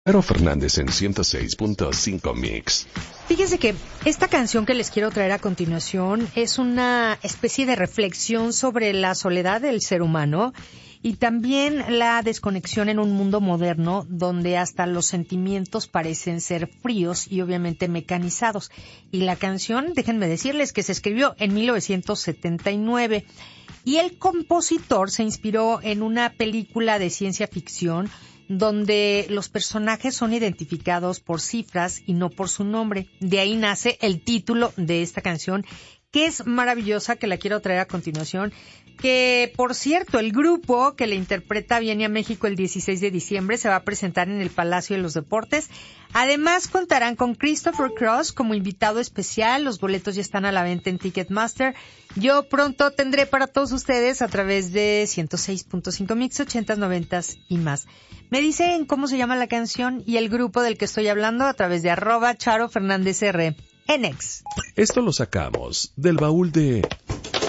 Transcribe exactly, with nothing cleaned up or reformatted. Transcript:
Charo Fernández en ciento seis punto cinco Mix. Fíjense que esta canción que les quiero traer a continuación es una especie de reflexión sobre la soledad del ser humano y también la desconexión en un mundo moderno donde hasta los sentimientos parecen ser fríos y obviamente mecanizados. Y la canción, déjenme decirles que se escribió en mil novecientos setenta y nueve y el compositor se inspiró en una película de ciencia ficción donde los personajes son identificados por cifras y no por su nombre. De ahí nace el título de esta canción, que es maravillosa, que la quiero traer a continuación. Que, por cierto, el grupo que la interpreta viene a México el dieciséis de diciembre, se va a presentar en el Palacio de los Deportes. Además, contarán con Christopher Cross como invitado especial. Los boletos ya están a la venta en Ticketmaster. Yo pronto tendré para todos ustedes a través de ciento seis punto cinco Mix, ochentas, noventas y más. Me dicen cómo se llama la canción y el grupo del que estoy hablando a través de arroba Charo Fernández R en X. Esto lo sacamos del baúl de